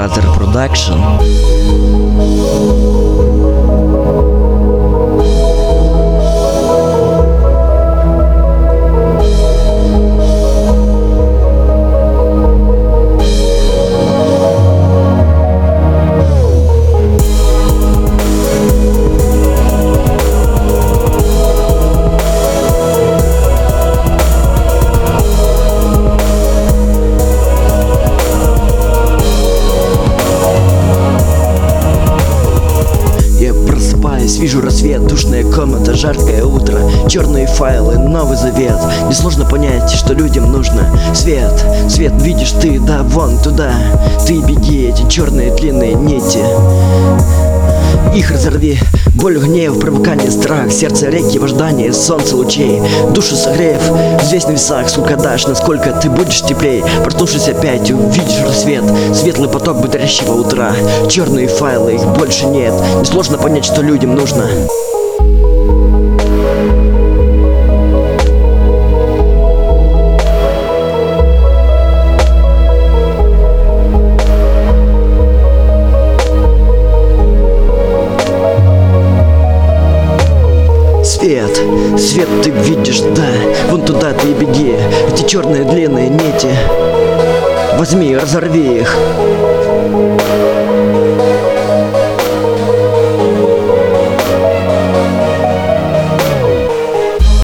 Brother Production. Вижу рассвет, душная комната, жаркое утро, черные файлы, Новый Завет. Несложно понять, что людям нужно свет. Свет видишь ты, да, вон туда. Ты беги, эти черные длинные нити. Их разорви, боль, гнев, привыкание, страх, сердце реки, в ожидании солнца лучей. Душу согрев, взвесь на весах, сколько дашь, насколько ты будешь теплей. Проснувшись опять, увидишь рассвет, светлый поток бодрящего утра. Черные файлы, их больше нет. Несложно понять, что людям нужно. Свет, свет ты видишь, да, вон туда ты и беги. Эти черные длинные нити, возьми, разорви их.